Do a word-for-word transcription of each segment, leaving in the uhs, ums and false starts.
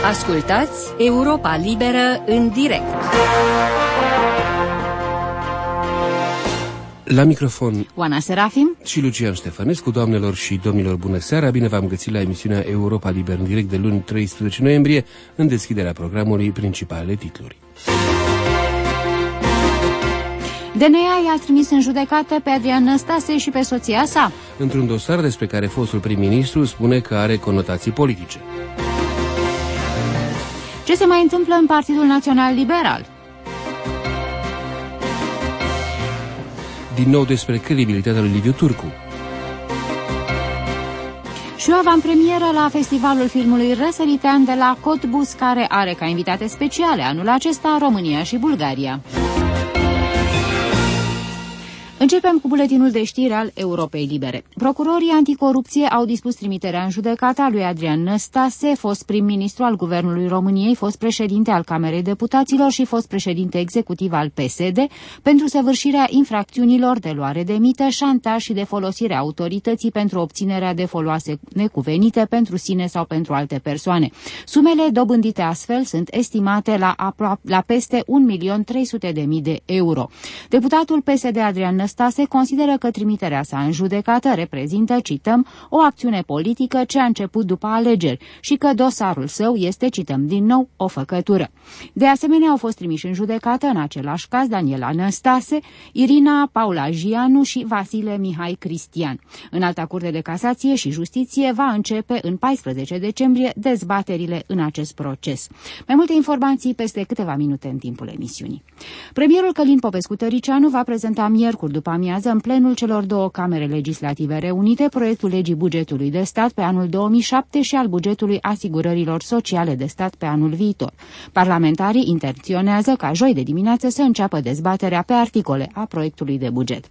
Ascultați Europa Liberă în direct. La microfon Oana Serafim și Lucian Ștefănescu. Doamnelor și domnilor, bună seara! Bine v-am găsit la emisiunea Europa Liberă în direct de luni treisprezece noiembrie, în deschiderea programului principalele titluri. D N A i-a trimis în judecată pe Adrian Năstase și pe soția sa într-un dosar despre care fostul prim-ministru spune că are conotații politice. Ce se mai întâmplă în Partidul Național Liberal? Din nou despre credibilitatea lui Liviu Turcu. Și o avantpremieră la Festivalul Filmului Răsăritean de la Cottbus, care are ca invitate speciale anul acesta România și Bulgaria. Începem cu buletinul de știri al Europei Libere. Procurorii anticorupție au dispus trimiterea în judecată a lui Adrian Năstase, fost prim-ministru al Guvernului României, fost președinte al Camerei Deputaților și fost președinte executiv al P S D, pentru săvârșirea infracțiunilor de luare de mită, șantaj și de folosire a autorității pentru obținerea de foloase necuvenite pentru sine sau pentru alte persoane. Sumele dobândite astfel sunt estimate la, la peste un milion trei sute de mii de euro. Deputatul P S D Adrian Năstase se consideră că trimiterea sa în judecată reprezintă, cităm, o acțiune politică ce a început după alegeri și că dosarul său este, cităm din nou, o făcătură. De asemenea, au fost trimiși în judecată în același caz Daniela Năstase, Irina Paulagianu și Vasile Mihai Cristian. Înalta Curte de Casație și Justiție va începe în paisprezece decembrie dezbaterile în acest proces. Mai multe informații peste câteva minute în timpul emisiunii. Premierul Călin Popescu-Tăricianu va prezenta miercuri după amiază în plenul celor două camere legislative reunite proiectul legii bugetului de stat pe anul două mii șapte și al bugetului asigurărilor sociale de stat pe anul viitor. Parlamentarii intenționează ca joi de dimineață să înceapă dezbaterea pe articole a proiectului de buget.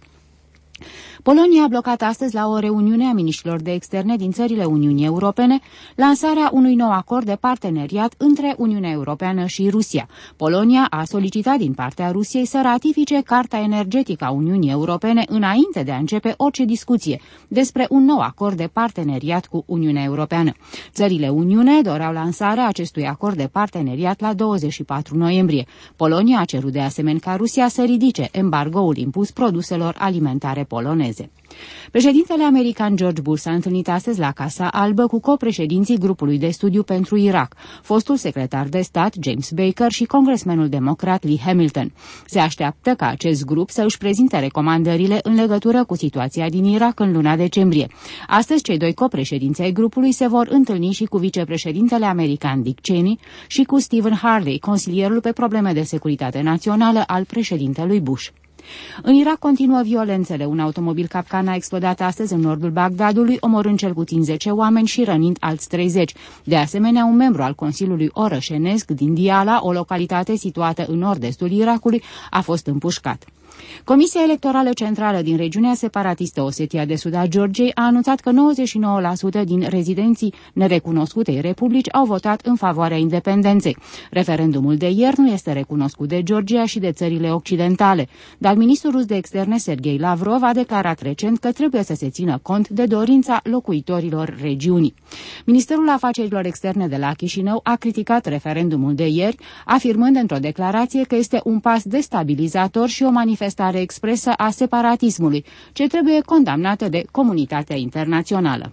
Polonia a blocat astăzi la o reuniune a miniștrilor de externe din țările Uniunii Europene lansarea unui nou acord de parteneriat între Uniunea Europeană și Rusia. Polonia a solicitat din partea Rusiei să ratifice Carta Energetică a Uniunii Europene înainte de a începe orice discuție despre un nou acord de parteneriat cu Uniunea Europeană. Țările Uniune doreau lansarea acestui acord de parteneriat la douăzeci și patru noiembrie. Polonia a cerut de asemenea ca Rusia să ridice embargoul impus produselor alimentare poloneze. Președintele american George Bush s-a întâlnit astăzi la Casa Albă cu copreședinții grupului de studiu pentru Irak, fostul secretar de stat James Baker și congresmenul democrat Lee Hamilton. Se așteaptă ca acest grup să își prezinte recomandările în legătură cu situația din Irak în luna decembrie. Astăzi, cei doi copreședinți ai grupului se vor întâlni și cu vicepreședintele american Dick Cheney și cu Stephen Hardley, consilierul pe probleme de securitate națională al președintelui Bush. În Irak continuă violențele. Un automobil capcan a explodat astăzi în nordul Bagdadului, omorând cel puțin zece oameni și rănind alți treizeci. De asemenea, un membru al Consiliului Orășenesc din Diyala, o localitate situată în nord-estul Irakului, a fost împușcat. Comisia Electorală Centrală din regiunea separatistă Osetia de Sud a Georgiei a anunțat că nouăzeci și nouă la sută din rezidenții nerecunoscutei republici au votat în favoarea independenței. Referendumul de ieri nu este recunoscut de Georgia și de țările occidentale, dar ministrul rus de externe Sergei Lavrov a declarat recent că trebuie să se țină cont de dorința locuitorilor regiunii. Ministerul Afacerilor Externe de la Chișinău a criticat referendumul de ieri, afirmând într-o declarație că este un pas destabilizator și o manifestare expresă a separatismului, ce trebuie condamnată de comunitatea internațională.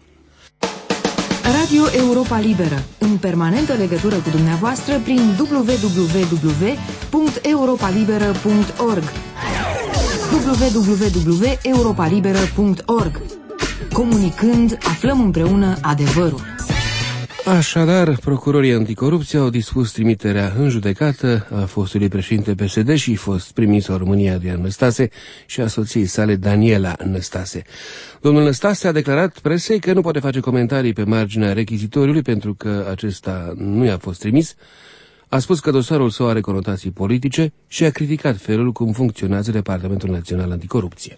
Radio Europa Liberă, în permanentă legătură cu dumneavoastră prin w w w punct europa liberă punct org w w w punct europa liberă punct org. Comunicând, aflăm împreună adevărul. Așadar, procurorii anticorupție au dispus trimiterea în judecată a fostului președinte P S D și fost prim-ministru al României Adrian Năstase și a soției sale Daniela Năstase. Domnul Năstase a declarat presei că nu poate face comentarii pe marginea rechizitoriului pentru că acesta nu i-a fost trimis. A spus că dosarul său are conotații politice și a criticat felul cum funcționează Departamentul Național Anticorupție.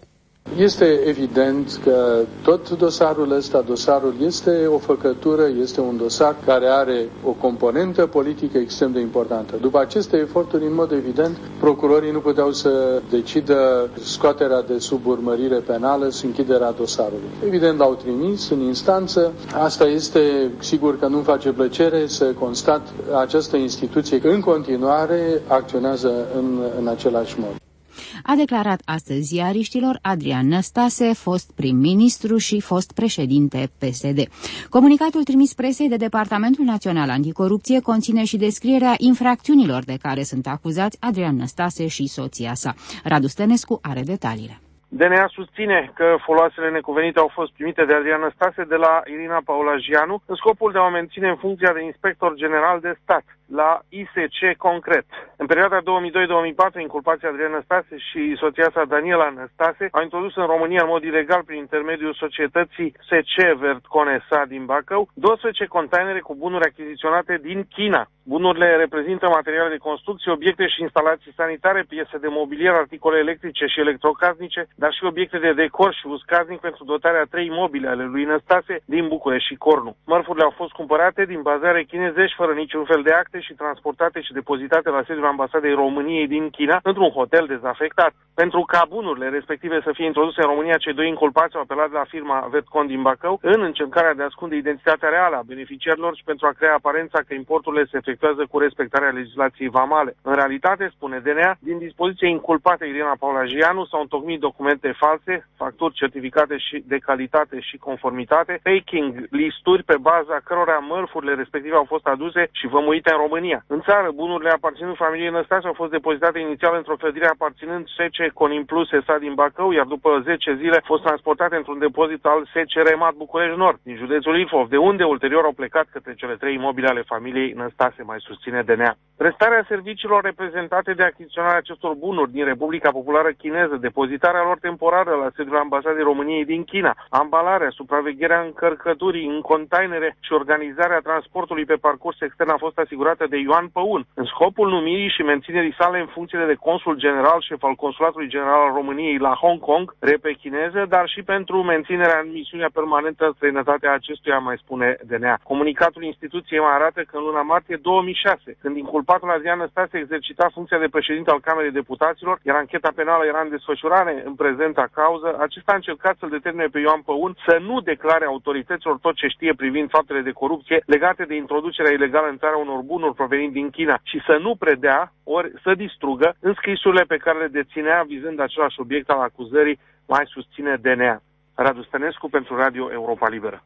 Este evident că tot dosarul ăsta, dosarul este o făcătură, este un dosar care are o componentă politică extrem de importantă. După aceste eforturi, în mod evident, procurorii nu puteau să decidă scoaterea de sub urmărire penală și închiderea dosarului. Evident, l-au trimis în instanță. Asta este, sigur că nu-mi face plăcere să constat această instituție că în continuare acționează în, în același mod. A declarat astăzi ziariștilor Adrian Năstase, fost prim-ministru și fost președinte P S D. Comunicatul trimis presei de Departamentul Național Anticorupție conține și descrierea infracțiunilor de care sunt acuzați Adrian Năstase și soția sa. Radu Stănescu are detaliile. D N A susține că foloasele necuvenite au fost primite de Adrian Năstase de la Irina Paulajianu în scopul de a o menține în funcția de inspector general de stat la I S C concret. În perioada două mii doi - două mii patru, inculpații Adrian Năstase și soția sa Daniela Năstase au introdus în România în mod ilegal prin intermediul societății S C Vertconesa din Bacău douăsprezece containere cu bunuri achiziționate din China. Bunurile reprezintă materiale de construcție, obiecte și instalații sanitare, piese de mobilier, articole electrice și electrocasnice, dar și obiecte de decor și uscaznic pentru dotarea a trei mobile ale lui Năstase din București și Cornu. Mărfurile au fost cumpărate din bazare chinezești fără niciun fel de acte și transportate și depozitate la sediul ambasadei României din China într-un hotel dezafectat. Pentru ca bunurile respective să fie introduse în România, cei doi inculpați au apelat la firma Vetcon din Bacău în încercarea de a ascunde identitatea reală a beneficiarilor și pentru a crea aparența că importurile se efectuează cu respectarea legislației vamale. În realitate, spune D N A, din dispoziție inculpate Irina Paulajianu s-au întocmit documente false, facturi certificate și de calitate și conformitate, faking listuri pe baza cărora mărfurile respective au fost aduse și vămuite în România. În țară, bunurile aparținând familiei Năstase au fost depozitate inițial într-o clădire aparținând S C Conim-Plus S A din Bacău, iar după zece zile au fost transportate într-un depozit al S C Remat București Nord, din județul Ilfov, de unde ulterior au plecat către cele trei imobile ale familiei Năstase, mai susține D N A. Prestarea serviciilor reprezentate de achiziționarea acestor bunuri din Republica Populară Chineză, depozitarea lor temporară la sediul ambasadei României din China, ambalarea, supravegherea încărcăturii în containere și organizarea transportului pe parcurs extern a fost asigurată de Ioan Păun, în scopul numirii și menținerii sale în funcție de consul general, șef al Consulatului General al României la Hong Kong, repe chineză, dar și pentru menținerea în misiunea permanentă în străinătate a acestuia, mai spune D N A. Comunicatul instituției mai arată că în luna martie două mii șase, când inculpatul Adrian Năstase exercita funcția de președinte al Camerei Deputaților, iar ancheta penală era în desfășurare în prezenta cauză, acesta a încercat să-l determine pe Ioan Păun să nu declare autorităților tot ce știe privind faptele de corupție legate de introducerea ilegală în țară unor bunuri provenind din China și să nu predea ori să distrugă înscrisurile pe care le deținea vizând același obiect al acuzării, mai susține D N A. Radu Stănescu pentru Radio Europa Liberă.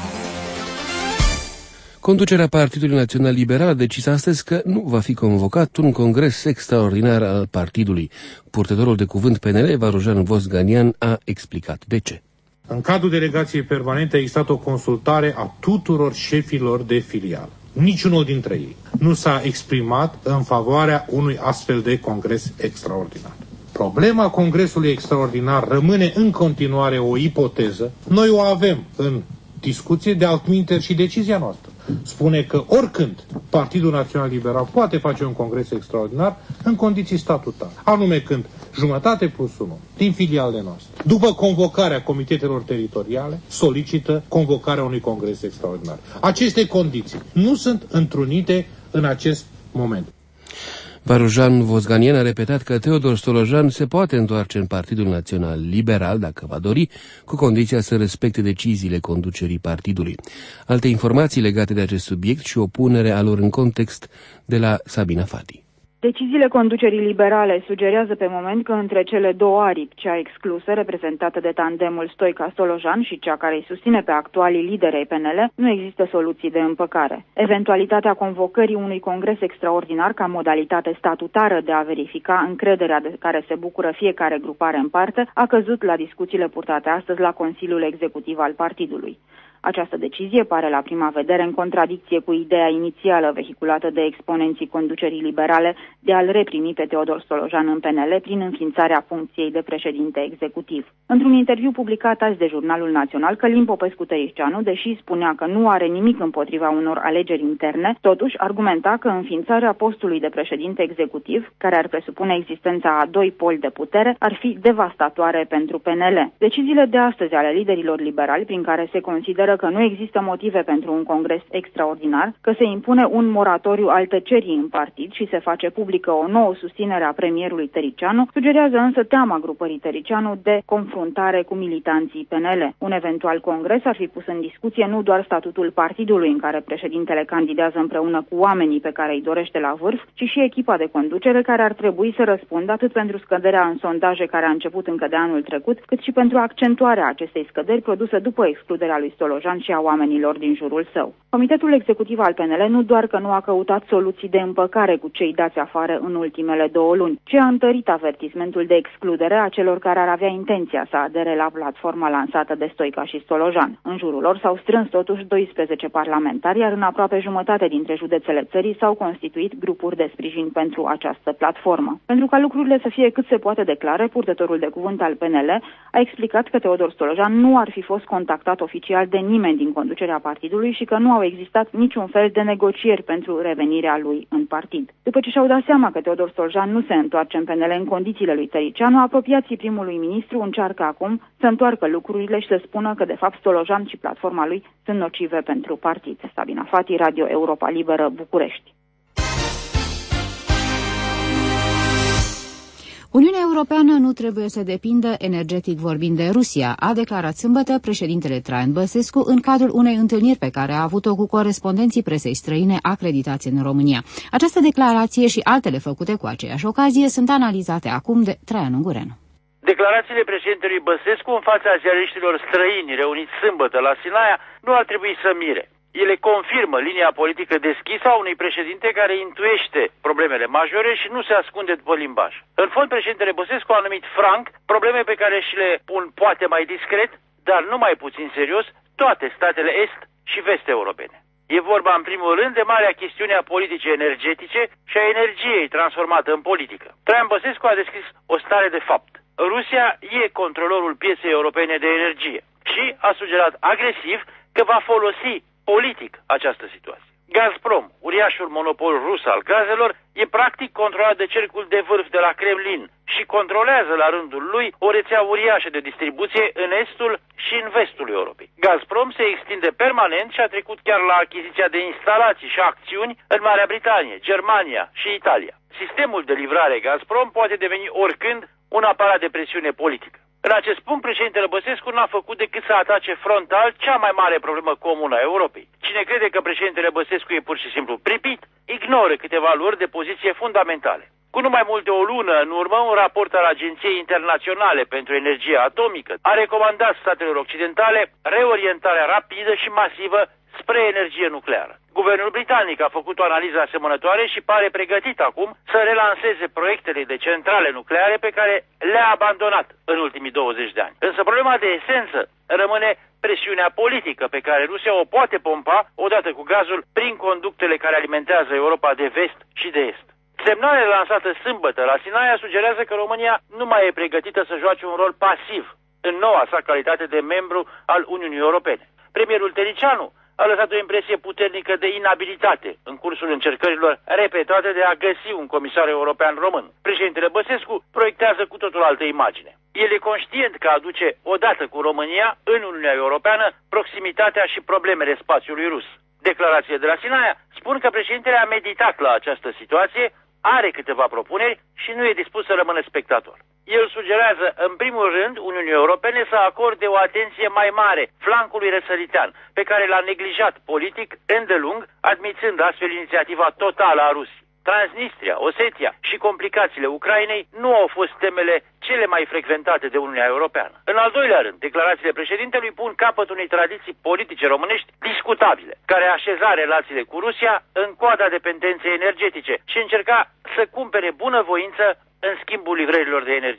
Conducerea Partidului Național Liberal a decis astăzi că nu va fi convocat un congres extraordinar al partidului. Purtătorul de cuvânt P N L, Varujan Vosganian, a explicat de ce. În cadrul delegației permanente a existat o consultare a tuturor șefilor de filială. Niciunul dintre ei nu s-a exprimat în favoarea unui astfel de congres extraordinar. Problema congresului extraordinar rămâne în continuare o ipoteză. Noi o avem în discuție, de altminteri și decizia noastră spune că oricând Partidul Național Liberal poate face un congres extraordinar în condiții statutare, anume când jumătate plus unu din filialele noastre, după convocarea comitetelor teritoriale, solicită convocarea unui congres extraordinar. Aceste condiții nu sunt întrunite în acest moment. Varujan Vosganian a repetat că Teodor Stolojan se poate întoarce în Partidul Național Liberal, dacă va dori, cu condiția să respecte deciziile conducerii partidului. Alte informații legate de acest subiect și o punere a lor în context de la Sabina Fati. Deciziile conducerii liberale sugerează pe moment că între cele două aripi, cea exclusă, reprezentată de tandemul Stoica-Stolojan și cea care îi susține pe actualii lideri ai P N L, nu există soluții de împăcare. Eventualitatea convocării unui congres extraordinar ca modalitate statutară de a verifica încrederea de care se bucură fiecare grupare în parte a căzut la discuțiile purtate astăzi la Consiliul Executiv al partidului. Această decizie pare la prima vedere în contradicție cu ideea inițială vehiculată de exponenții conducerii liberale de a-l reprimi pe Teodor Stolojan în P N L prin înființarea funcției de președinte executiv. Într-un interviu publicat azi de Jurnalul Național, Călin Popescu-Tăriceanu, deși spunea că nu are nimic împotriva unor alegeri interne, totuși argumenta că înființarea postului de președinte executiv, care ar presupune existența a doi poli de putere, ar fi devastatoare pentru P N L. Deciziile de astăzi ale liderilor liberali, prin care se consideră că nu există motive pentru un congres extraordinar, că se impune un moratoriu al tăcerii în partid și se face publică o nouă susținere a premierului Tăriceanu, sugerează însă teama grupării Tăriceanu de confruntare cu militanții P N L. Un eventual congres ar fi pus în discuție nu doar statutul partidului în care președintele candidează împreună cu oamenii pe care îi dorește la vârf, ci și echipa de conducere care ar trebui să răspundă atât pentru scăderea în sondaje care a început încă de anul trecut, cât și pentru accentuarea acestei scăderi produse după excluderea lui Stolojan și a oamenilor din jurul său. Comitetul executiv al P N L nu doar că nu a căutat soluții de împăcare cu cei dați afară în ultimele două luni, ci a întărit avertismentul de excludere a celor care ar avea intenția să adere la platforma lansată de Stoica și Stolojan. În jurul lor s-au strâns totuși doisprezece parlamentari, iar în aproape jumătate dintre județele țării s-au constituit grupuri de sprijin pentru această platformă. Pentru ca lucrurile să fie cât se poate de clare, purtătorul de cuvânt al P N L a explicat că Teodor Stolojan nu ar fi fost contactat oficial de nimeni din conducerea partidului și că nu au existat niciun fel de negocieri pentru revenirea lui în partid. După ce și-au dat seama că Teodor Stolojan nu se întoarce în P N L în condițiile lui Tăriceanu, apropiații primului ministru încearcă acum să întoarcă lucrurile și să spună că de fapt Stolojan și platforma lui sunt nocive pentru partid. Sabina Fati, Radio Europa Liberă, București. Uniunea Europeană nu trebuie să depindă energetic vorbind de Rusia, a declarat sâmbătă președintele Traian Băsescu în cadrul unei întâlniri pe care a avut-o cu corespondenții presei străine acreditați în România. Această declarație și altele făcute cu aceeași ocazie sunt analizate acum de Traian Ungureanu. Declarațiile președintelui Băsescu în fața ziariștilor străini reuniți sâmbătă la Sinaia nu ar trebui să mire. Ele confirmă linia politică deschisă a unui președinte care intuiește problemele majore și nu se ascunde după limbaj. În fond, președintele Băsescu a numit franc probleme pe care și le pun poate mai discret, dar nu mai puțin serios, toate statele est și vest europene. E vorba în primul rând de marea chestiune a politicii energetice și a energiei transformată în politică. Traian Băsescu a descris o stare de fapt. Rusia e controlorul pieței europene de energie și a sugerat agresiv că va folosi politic această situație. Gazprom, uriașul monopol rus al gazelor, e practic controlat de cercul de vârf de la Kremlin și controlează la rândul lui o rețea uriașă de distribuție în estul și în vestul Europei. Gazprom se extinde permanent și a trecut chiar la achiziția de instalații și acțiuni în Marea Britanie, Germania și Italia. Sistemul de livrare Gazprom poate deveni oricând un aparat de presiune politică. În acest punct, președintele Băsescu n-a făcut decât să atace frontal cea mai mare problemă comună a Europei. Cine crede că președintele Băsescu e pur și simplu pripit, ignoră câteva luări de poziție fundamentale. Cu nu mai mult de o lună în urmă, un raport al Agenției Internaționale pentru Energie Atomică a recomandat statelor occidentale reorientarea rapidă și masivă spre energie nucleară. Guvernul britanic a făcut o analiză asemănătoare și pare pregătit acum să relanseze proiectele de centrale nucleare pe care le-a abandonat în ultimii douăzeci de ani. Însă problema de esență rămâne presiunea politică pe care Rusia o poate pompa odată cu gazul prin conductele care alimentează Europa de vest și de est. Semnalele lansate sâmbătă la Sinaia sugerează că România nu mai e pregătită să joace un rol pasiv în noua sa calitate de membru al Uniunii Europene. Premierul Tăriceanu a lăsat o impresie puternică de inabilitate în cursul încercărilor repetate de a găsi un comisar european român. Președintele Băsescu proiectează cu totul altă imagine. El e conștient că aduce odată cu România în Uniunea Europeană proximitatea și problemele spațiului rus. Declarațiile de la Sinaia spun că președintele a meditat la această situație, are câteva propuneri și nu e dispus să rămână spectator. El sugerează, în primul rând, Uniunii Europene să acorde o atenție mai mare flancului răsăritean, pe care l-a neglijat politic îndelung, admițând astfel inițiativa totală a Rusiei. Transnistria, Osetia și complicațiile Ucrainei nu au fost temele cele mai frecventate de Uniunea Europeană. În al doilea rând, declarațiile președintelui pun capăt unei tradiții politice românești discutabile, care așeza relațiile cu Rusia în coada dependenței energetice și încerca să cumpere bunăvoință în schimbul livrărilor de energie.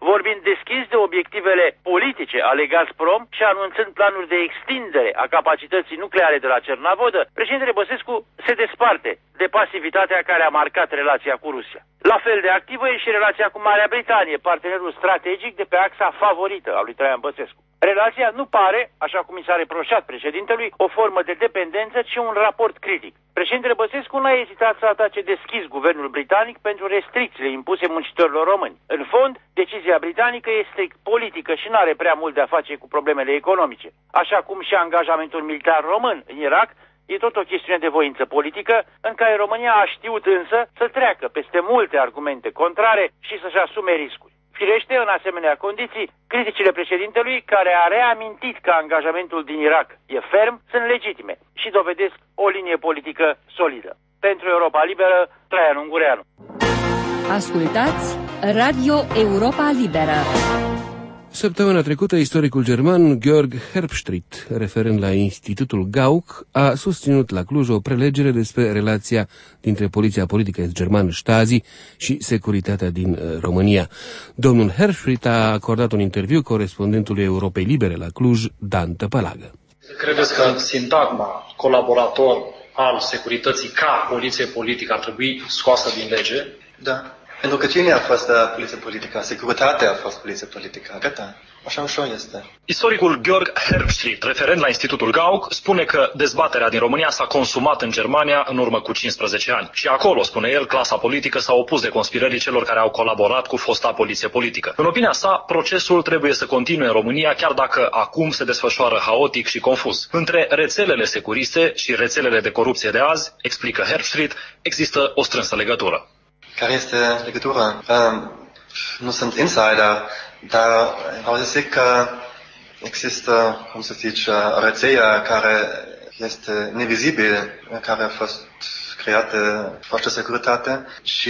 vorbind deschis de obiectivele politice ale Gazprom și anunțând planuri de extindere a capacității nucleare de la Cernavodă, președintele Băsescu se desparte de pasivitatea care a marcat relația cu Rusia. La fel de activă e și relația cu Marea Britanie, partenerul strategic de pe axa favorită a lui Traian Băsescu. Relația nu pare, așa cum i s-a reproșat președintelui, o formă de dependență, ci un raport critic. Președintele Băsescu n-a ezitat să atace deschis guvernul britanic pentru restricțiile impuse muncitorilor români. În fond, decizia britanică e strict politică și nu are prea mult de a face cu problemele economice. Așa cum și angajamentul militar român în Irak e tot o chestiune de voință politică, în care România a știut însă să treacă peste multe argumente contrare și să-și asume riscuri. Firește, în asemenea condiții, criticile președintelui, care a reamintit că angajamentul din Irak e ferm, sunt legitime și dovedesc o linie politică solidă. Pentru Europa Liberă, Traian Ungureanu. Ascultați Radio Europa Liberă. Săptămâna trecută, istoricul german Georg Herbstreit, referând la Institutul Gauck, a susținut la Cluj o prelegere despre relația dintre poliția politică germană Stasi și securitatea din România. Domnul Herbstreit a acordat un interviu corespondentului Europei Libere la Cluj, Dan Tăpălagă. Credeți că sintagma colaborator al securității ca poliție politică ar trebui scoasă din lege? Da. Pentru că cine a fost poliție politică? Securitatea a fost poliție politică. Gata. Așa ușor este. Istoricul Georg Herbstreit, referent la Institutul Gauck, spune că dezbaterea din România s-a consumat în Germania în urmă cu cincisprezece ani. Și acolo, spune el, clasa politică s-a opus de conspirării celor care au colaborat cu fosta poliție politică. În opinia sa, procesul trebuie să continue în România, chiar dacă acum se desfășoară haotic și confuz. Între rețelele securiste și rețelele de corupție de azi, explică Herbstreit, există o strânsă legătură. Care este legătura? Uh, nu sunt insider, dar vreau să zic că există, cum să zice, o rețea care este nevizibilă, care a fost creată forță securitate și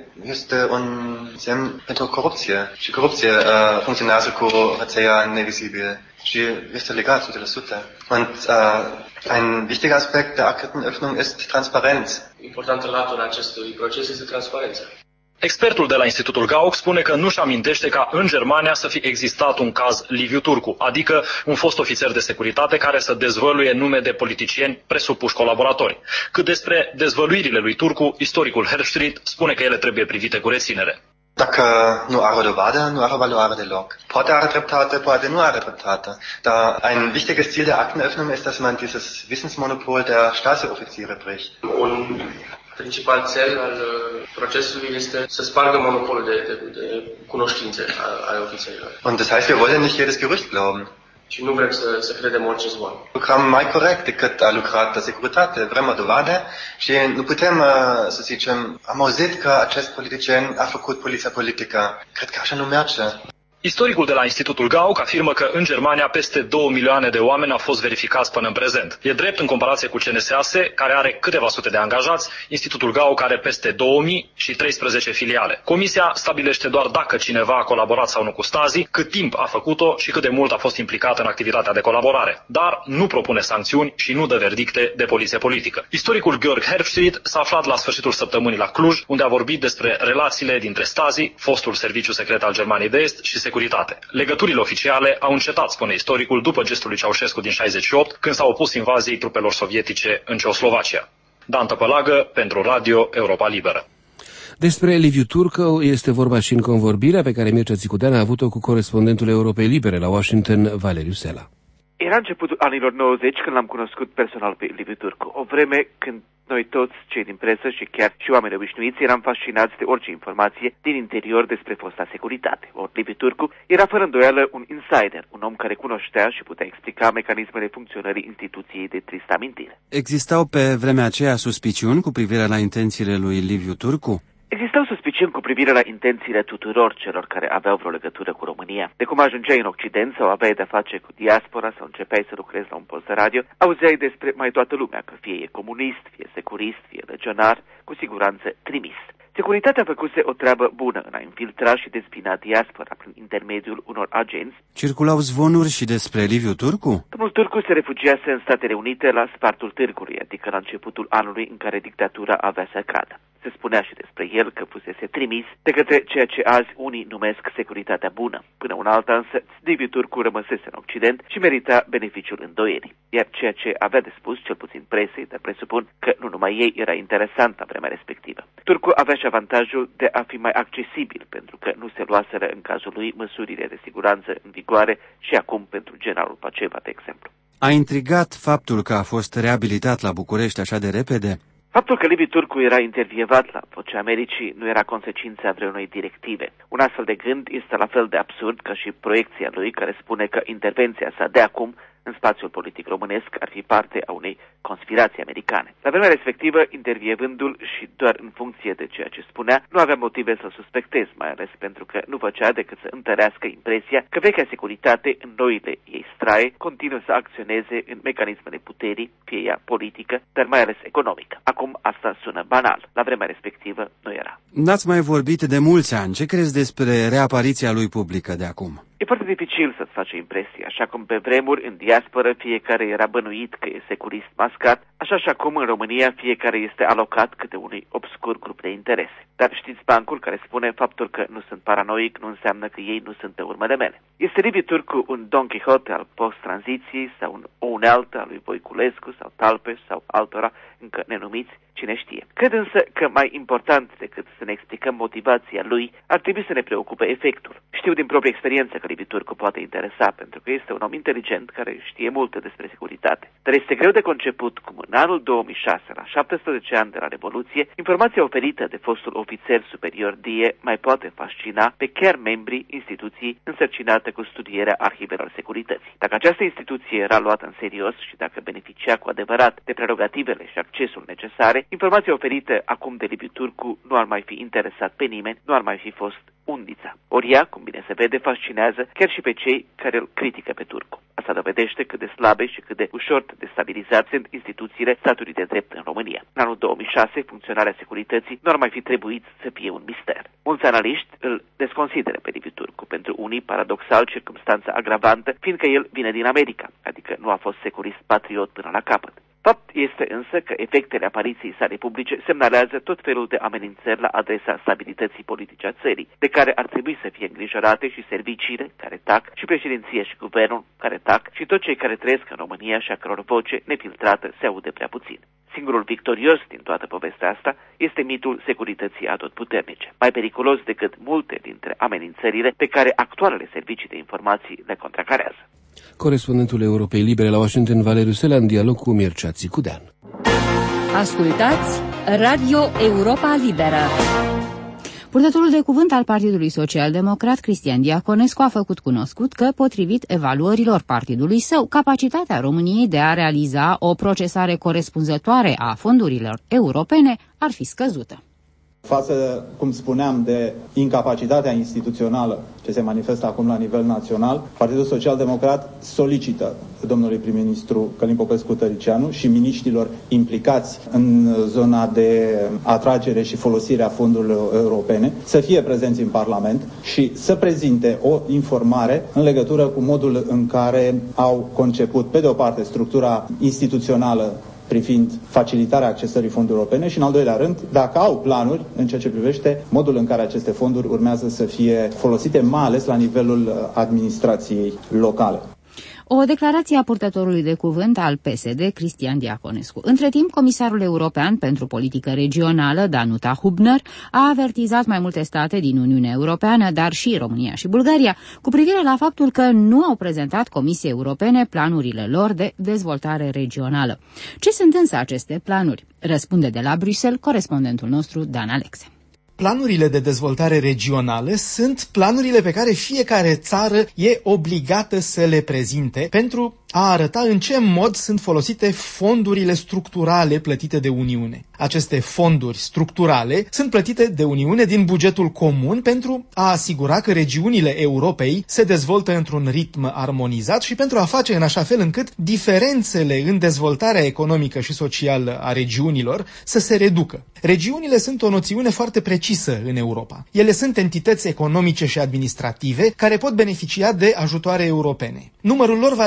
este un semn pentru corupție. Și corupție uh, funcționează cu rețea nevizibilă și este legat o sută la sută. Und uh, ein wichtiger Aspekt der Aktenöffnung ist Transparenz. Importantă latura acestui proces este transparența. Expertul de la Institutul Gauck spune că nu-și amintește ca în Germania să fi existat un caz Liviu Turcu, adică un fost ofițer de securitate care să dezvăluie nume de politicieni presupuși colaboratori. Cât despre dezvăluirile lui Turcu, istoricul Herbstreit spune că ele trebuie privite cu reținere. Dacă nu are o dovadă, nu are o valoare deloc. Poate are dreptate, poate nu are dreptate. Dar ein wichtiges Ziel der Aktenöffnung ist, dass man dieses Wissensmonopol der Stasi-Offiziere bricht. Un principal cel al procesului este să spargă monopolul de, de, de cunoștințe ale ofițerilor. Und das heißt, wir wollen nicht jedes Gerücht glauben. Și nu vrem să, să credem orice zvon. Lucrăm mai corect decât a lucrat de securitate. Vrem o dovadă și nu putem, să zicem, am auzit că acest politician a făcut poliția politică. Cred că așa nu merge. Istoricul de la Institutul Gauck afirmă că în Germania peste două milioane de oameni au fost verificați până în prezent. E drept în comparație cu C N S A S, care are câteva sute de angajați, Institutul Gauck are peste două mii și treisprezece filiale. Comisia stabilește doar dacă cineva a colaborat sau nu cu Stasi, cât timp a făcut-o și cât de mult a fost implicat în activitatea de colaborare. Dar nu propune sancțiuni și nu dă verdicte de poliție politică. Istoricul Georg Herbstreit s-a aflat la sfârșitul săptămânii la Cluj, unde a vorbit despre relațiile dintre Stasi, fostul serviciu secret al Germaniei de Est, și securitate. Legăturile oficiale au încetat, spune istoricul, după gestul lui Ceaușescu din șaizeci și opt, când s-a opus invaziei trupelor sovietice în Ceoslovacia. Dan Tăpălagă, pentru Radio Europa Liberă. Despre Liviu Turcu este vorba și în convorbirea pe care Mircea Țicudean a avut-o cu corespondentul Europei Libere la Washington, Valeriu Sela. Era începutul anilor nouăzeci când l-am cunoscut personal pe Liviu Turcu, o vreme când noi toți, cei din presă și chiar și oameni obișnuiți, eram fascinați de orice informație din interior despre fosta securitate. Ori Liviu Turcu era fără îndoială un insider, un om care cunoștea și putea explica mecanismele funcționării instituției de tristă amintire. Existau pe vremea aceea suspiciuni cu privire la intențiile lui Liviu Turcu? Existau suspiciuni cu privire la intențiile tuturor celor care aveau vreo legătură cu România. De cum ajungeai în Occident sau aveai de-a face cu diaspora sau începeai să lucrezi la un post de radio, auzeai despre mai toată lumea că fie e comunist, fie securist, fie legionar, cu siguranță trimis. Securitatea făcuse o treabă bună în a infiltra și despina diaspora prin intermediul unor agenți. Circulau zvonuri și despre Liviu Turcu? Domnul Turcu se refugiase în Statele Unite la spartul târgului, adică la începutul anului în care dictatura avea să cadă. Se spunea și despre el că fusese trimis de către ceea ce azi unii numesc securitatea bună. Până una alta însă, Liviu Turcu rămăsese în Occident și merita beneficiul îndoierii. Iar ceea ce avea de spus, cel puțin presei, dar presupun că nu numai ei era interesant la vremea respectivă. Turcu avea și avantajul de a fi mai accesibil, pentru că nu se luaseră în cazul lui măsurile de siguranță în vigoare și acum pentru generalul Paceva, de exemplu. A intrigat faptul că a fost reabilitat la București așa de repede? Faptul că Liviu Turcu era intervievat la Vocea Americii nu era consecința vreunei directive. Un astfel de gând este la fel de absurd ca și proiecția lui care spune că intervenția sa de acum în spațiul politic românesc ar fi parte a unei conspirații americane. La vremea respectivă, intervievându-l și doar în funcție de ceea ce spunea, nu avea motive să suspectez, mai ales pentru că nu făcea decât să întărească impresia că vechea securitate în noile ei straie continuă să acționeze în mecanismele puterii, fie ea politică, dar mai ales economică. Acum asta sună banal. La vremea respectivă nu era. N-ați mai vorbit de mulți ani. Ce crezi despre reapariția lui publică de acum? E foarte dificil să-ți faci o impresie, așa cum pe vremuri în diasporă fiecare era bănuit că e securist mascat, așa și acum în România fiecare este alocat câte unui obscur grup de interese. Dar știți bancul care spune faptul că nu sunt paranoic nu înseamnă că ei nu sunt pe urmele mele. Este Liviu Turcu un Don Quixote al post-tranziției sau un, o unealtă a lui Voiculescu sau Talpe sau altora încă nenumiți, cine știe. Cred însă că mai important decât să ne explicăm motivația lui, ar trebui să ne preocupe efectul. Știu din proprie experiență că Liviu Turcu poate interesa, pentru că este un om inteligent care știe multe despre securitate. Dar este greu de conceput cum în anul două mii șase, la șaptesprezece ani de la Revoluție, informația oferită de fostul ofițer superior Die mai poate fascina pe chiar membrii instituției însărcinate cu studierea arhivelor securității. Dacă această instituție era luată în serios și dacă beneficia cu adevărat de prerogativele și accesul necesare, informația oferită acum de Liviu Turcu nu ar mai fi interesat pe nimeni, nu ar mai fi fost undița. Ori ea, cum bine se vede, fascinează chiar și pe cei care îl critică pe Turcu. Asta dovedește cât de slabe și cât de ușor destabilizate sunt instituțiile statului de drept în România. În anul două mii șase, funcționarea securității nu ar mai fi trebuit să fie un mister. Mulți analiști îl desconsideră pe Liviu Turcu, pentru unii paradoxal circumstanța agravantă, fiindcă el vine din America, adică nu a fost securist patriot până la capăt. Fapt este însă că efectele apariției sale publice semnalează tot felul de amenințări la adresa stabilității politice a țării, de care ar trebui să fie îngrijorate și serviciile care tac, și președinția și guvernul care tac, și toți cei care trăiesc în România și a căror voce nefiltrată se aude prea puțin. Singurul victorios din toată povestea asta este mitul securității atotputernice, mai periculos decât multe dintre amenințările pe care actualele servicii de informații le contracarează. Corespondentul Europei Libere la Washington, Valeriu Sela, în dialog cu Mircea Țicudean. Ascultați Radio Europa Liberă. Purtătorul de cuvânt al Partidului Social-Democrat, Cristian Diaconescu, a făcut cunoscut că, potrivit evaluărilor partidului său, capacitatea României de a realiza o procesare corespunzătoare a fondurilor europene ar fi scăzută. Față, cum spuneam, de incapacitatea instituțională ce se manifestă acum la nivel național, Partidul Social-Democrat solicită domnului prim-ministru Călin Popescu-Tăriceanu și miniștrilor implicați în zona de atragere și folosire a fondurilor europene să fie prezenți în Parlament și să prezinte o informare în legătură cu modul în care au conceput, pe de o parte, structura instituțională privind facilitarea accesării fondurilor europene și, în al doilea rând, dacă au planuri în ceea ce privește modul în care aceste fonduri urmează să fie folosite, mai ales la nivelul administrației locale. O declarație a purtătorului de cuvânt al P S D, Cristian Diaconescu. Între timp, comisarul european pentru politică regională, Danuta Hübner, a avertizat mai multe state din Uniunea Europeană, dar și România și Bulgaria, cu privire la faptul că nu au prezentat Comisiei Europene planurile lor de dezvoltare regională. Ce sunt însă aceste planuri? Răspunde de la Bruxelles corespondentul nostru, Dan Alexe. Planurile de dezvoltare regională sunt planurile pe care fiecare țară e obligată să le prezinte pentru a arăta în ce mod sunt folosite fondurile structurale plătite de Uniune. Aceste fonduri structurale sunt plătite de Uniune din bugetul comun pentru a asigura că regiunile Europei se dezvoltă într-un ritm armonizat și pentru a face în așa fel încât diferențele în dezvoltarea economică și socială a regiunilor să se reducă. Regiunile sunt o noțiune foarte precisă în Europa. Ele sunt entități economice și administrative care pot beneficia de ajutoare europene. Numărul lor variază de la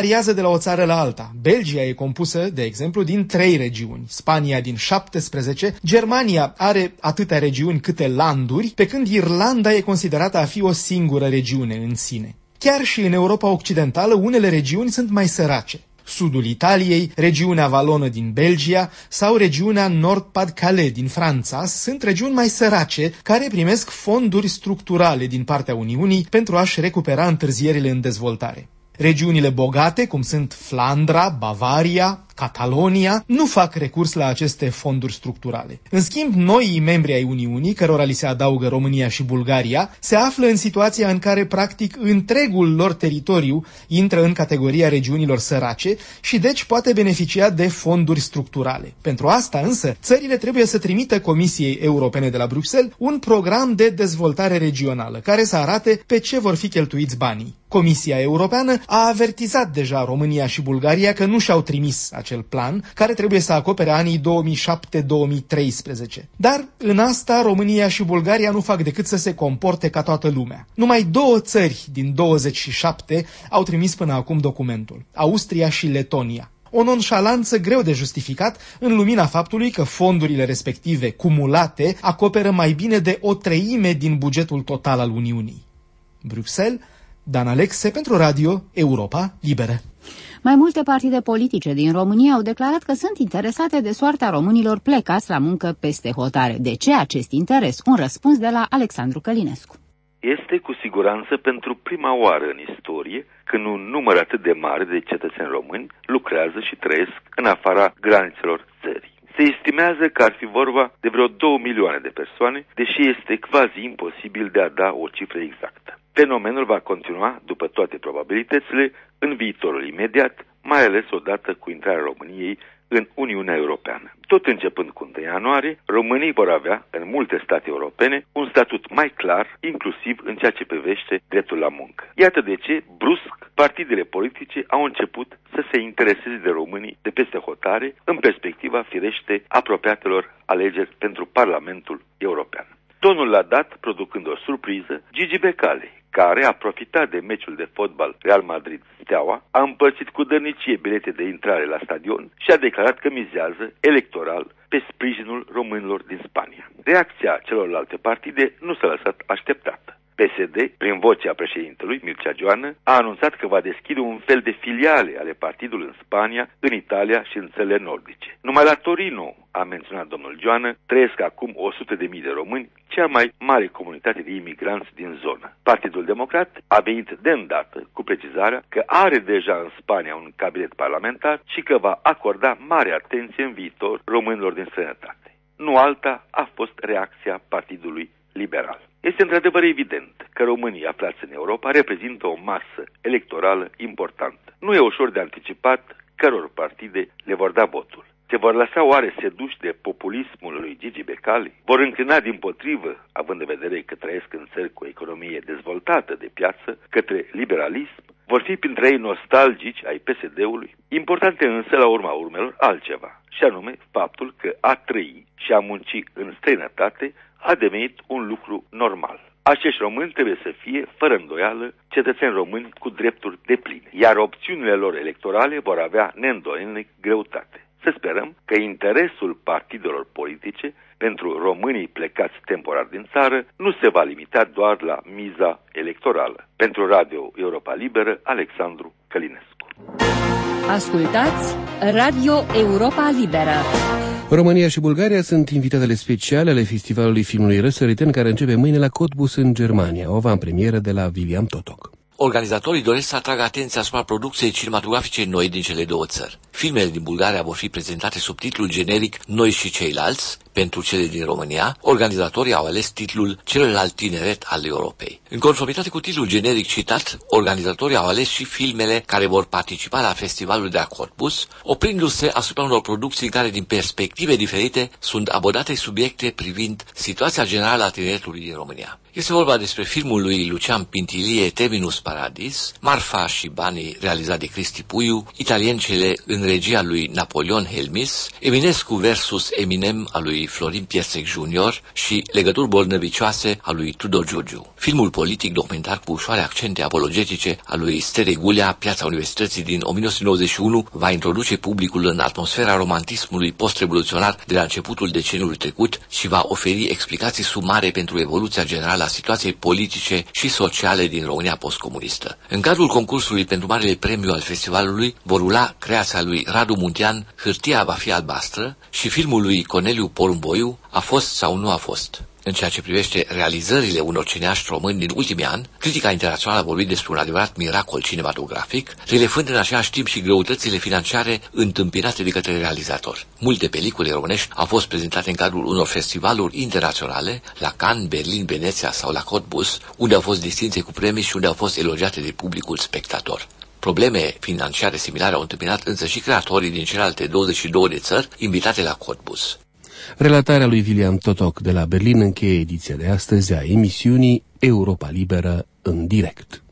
o țară la alta. Belgia e compusă, de exemplu, din trei regiuni, Spania din șaptesprezece, Germania are atâtea regiuni câte landuri, pe când Irlanda e considerată a fi o singură regiune în sine. Chiar și în Europa Occidentală, unele regiuni sunt mai sărace. Sudul Italiei, regiunea valonă din Belgia sau regiunea Nord-Pas-de-Calais din Franța sunt regiuni mai sărace care primesc fonduri structurale din partea Uniunii pentru a-și recupera întârzierile în dezvoltare. Regiunile bogate, cum sunt Flandra, Bavaria, Catalonia, nu fac recurs la aceste fonduri structurale. În schimb, noii membri ai Uniunii, cărora li se adaugă România și Bulgaria, se află în situația în care, practic, întregul lor teritoriu intră în categoria regiunilor sărace și deci poate beneficia de fonduri structurale. Pentru asta, însă, țările trebuie să trimită Comisiei Europene de la Bruxelles un program de dezvoltare regională, care să arate pe ce vor fi cheltuiți banii. Comisia Europeană a avertizat deja România și Bulgaria că nu și-au trimis acel plan, care trebuie să acopere anii două mii șapte două mii treisprezece. Dar în asta România și Bulgaria nu fac decât să se comporte ca toată lumea. Numai două țări din douăzeci și șapte au trimis până acum documentul, Austria și Letonia. O nonșalanță greu de justificat în lumina faptului că fondurile respective cumulate acoperă mai bine de o treime din bugetul total al Uniunii. Bruxelles, Dan Alexe pentru Radio Europa Liberă. Mai multe partide politice din România au declarat că sunt interesate de soarta românilor plecați la muncă peste hotare. De ce acest interes? Un răspuns de la Alexandru Călinescu. Este cu siguranță pentru prima oară în istorie când un număr atât de mare de cetățeni români lucrează și trăiesc în afara granițelor țării. Se estimează că ar fi vorba de vreo două milioane de persoane, deși este quasi imposibil de a da o cifră exactă. Fenomenul va continua, după toate probabilitățile, în viitorul imediat, mai ales odată cu intrarea României în Uniunea Europeană. Tot începând cu întâi ianuarie, românii vor avea, în multe state europene, un statut mai clar, inclusiv în ceea ce privește dreptul la muncă. Iată de ce, brusc, partidele politice au început să se intereseze de românii de peste hotare, în perspectiva firește apropiatelor alegeri pentru Parlamentul European. Tonul l-a dat, producând o surpriză, Gigi Becali, care a profitat de meciul de fotbal Real Madrid-Steaua, a împărțit cu dărnicie bilete de intrare la stadion și a declarat că mizează electoral pe sprijinul românilor din Spania. Reacția celorlalte partide nu s-a lăsat așteptată. P S D, prin vocea președintelui Mircea Joană, a anunțat că va deschide un fel de filiale ale partidului în Spania, în Italia și în țările nordice. Numai la Torino, a menționat domnul Joană, trăiesc acum o sută de mii de români, cea mai mare comunitate de imigranți din zonă. Partidul Democrat a venit de îndată cu precizarea că are deja în Spania un cabinet parlamentar și că va acorda mare atenție în viitor românilor din străinătate. Nu alta a fost reacția Partidului Liberal. Este într-adevăr evident că românii aflați în Europa reprezintă o masă electorală importantă. Nu e ușor de anticipat căror partide le vor da votul. Se vor lăsa oare seduși de populismul lui Gigi Becali? Vor înclina dimpotrivă, având în vedere că trăiesc în țări cu economie dezvoltată de piață, către liberalism? Vor fi printre ei nostalgici ai P S D-ului? Importante însă la urma urmelor altceva, și anume faptul că a trăi și a munci în străinătate a devenit un lucru normal. Acești români trebuie să fie, fără îndoială, cetățeni români cu drepturi depline, iar opțiunile lor electorale vor avea neîndoielnic greutate. Să sperăm că interesul partidelor politice pentru românii plecați temporar din țară nu se va limita doar la miza electorală. Pentru Radio Europa Liberă, Alexandru Călinescu. Ascultați Radio Europa Liberă. România și Bulgaria sunt invitatele speciale ale Festivalului Filmului Răsăriten, care începe mâine la Cottbus în Germania, o avantpremieră de la William Totok. Organizatorii doresc să atragă atenția asupra producției cinematografice noi din cele două țări. Filmele din Bulgaria vor fi prezentate sub titlul generic Noi și ceilalți. Pentru cele din România, organizatorii au ales titlul Celălalt tineret al Europei. În conformitate cu titlul generic citat, organizatorii au ales și filmele care vor participa la festivalul de la Cottbus, oprindu-se asupra unor producții care, din perspective diferite, sunt abordate subiecte privind situația generală a tineretului din România. Este vorba despre filmul lui Lucian Pintilie, Terminus Paradis, Marfa și banii, realizat de Cristi Puiu, Italiencele în regia lui Napoleon Helmis, Eminescu versus Eminem a lui Florin Piersec junior și Legături bolnăvicioase a lui Tudor Giurgiu. Filmul politic documentar cu ușoare accente apologetice a lui Stere Gulea, Piața Universității din o mie nouă sute nouăzeci și unu, va introduce publicul în atmosfera romantismului post-revoluționar de la începutul deceniului trecut și va oferi explicații sumare pentru evoluția generală a situației politice și sociale din România postcomunistă. În cadrul concursului pentru Marele Premiu al festivalului vor rula creația lui Radu Muntean, Hârtia va fi albastră, și filmul lui Corneliu Porumboiu, A fost sau nu a fost. În ceea ce privește realizările unor cineaști români din ultimii ani, critica internațională a vorbit despre un adevărat miracol cinematografic, relevând în același timp și greutățile financiare întâmpinate de către realizator. Multe pelicule românești au fost prezentate în cadrul unor festivaluri internaționale, la Cannes, Berlin, Veneția sau la Cottbus, unde au fost distinse cu premii și unde au fost elogiate de publicul spectator. Probleme financiare similare au întâmpinat însă și creatorii din celelalte douăzeci și două de țări invitate la Cottbus. Relatarea lui William Totoc de la Berlin încheie ediția de astăzi a emisiunii Europa Liberă în direct.